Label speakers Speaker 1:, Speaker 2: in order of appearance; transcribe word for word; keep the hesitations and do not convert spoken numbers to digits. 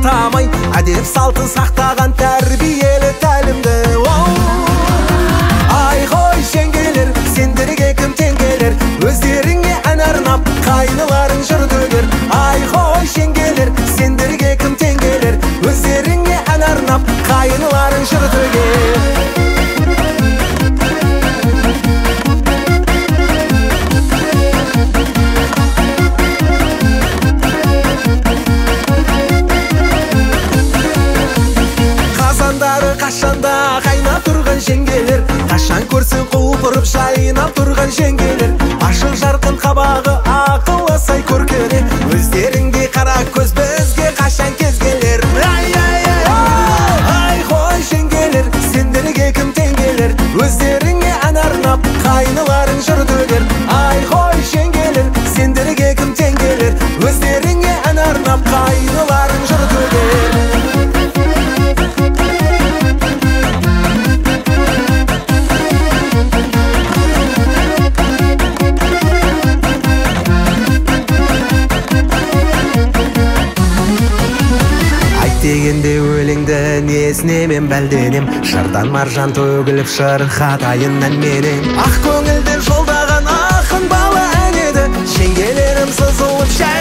Speaker 1: атамай, әдеп салтын сақтаған тәрбиелі тәлімді. Ай қой жеңгелер, сендерге кім теңгелер, өздеріңе ән арнап қайныларың жыр төгер. Ай қой жеңгелер, сендерге кім теңгелер, өздеріңе ән арнап қайныларың жыр төгер. Қашанда қайнап тұрған жеңгелер, қашан көрсін құлпырып жайнап тұрған жеңгелер. Ашық жарқын қабағы ақылы сай көркене, өздеріңдей қара көз бізге қашан кезгелер. Ай, ай, ай, ай қой жеңгелер, сендерге кім теңгелер, өздеріңе ән арнап қайныларың жыр төгер. Ай қой жеңгелер, сендерге кім теңгелер, өздеріңе ән арнап қайныларың жыр төгер. Дегенде өлеңді несіне мен бәлденем, жырдан маржан төгіліп шырқатайын ән менен. Ақ көңілден жолдаған ақын балы ән еді, жеңгелерім сызылып